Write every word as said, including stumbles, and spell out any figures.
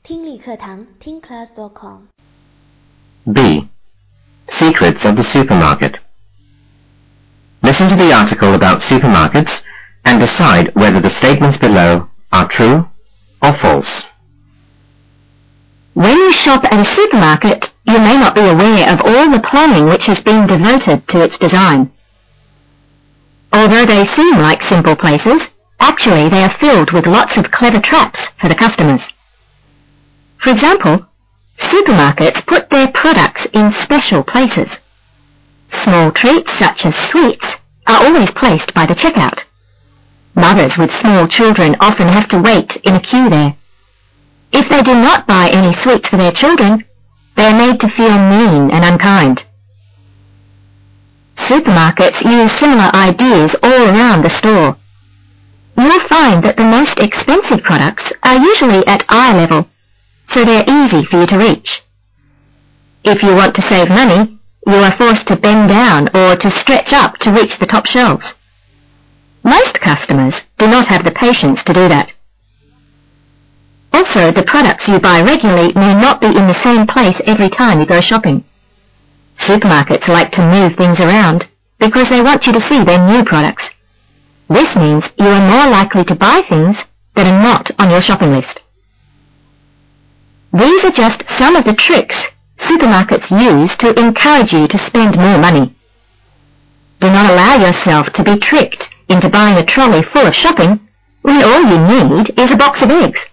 听力课堂听 class dot com. B. Secrets of the supermarket. Listen to the article about supermarkets and decide whether the statements below are true or false. When you shop at a supermarket, you may not be aware of all the planning which has been devoted to its design. Although they seem like simple places, actually they are filled with lots of clever traps for the customers. For example, supermarkets put their products in special places. Small treats such as sweets are always placed by the checkout. Mothers with small children often have to wait in a queue there. If they do not buy any sweets for their children, they are made to feel mean and unkind. Supermarkets use similar ideas all around the store. You'll find that the most expensive products are usually at eye level, so they're easy for you to reach. If you want to save money, you are forced to bend down or to stretch up to reach the top shelves. Most customers do not have the patience to do that. Also, the products you buy regularly may not be in the same place every time you go shopping. Supermarkets like to move things around because they want you to see their new products. This means you are more likely to buy things that are not on your shopping list. These are just some of the tricks supermarkets use to encourage you to spend more money. Do not allow yourself to be tricked into buying a trolley full of shopping when all you need is a box of eggs.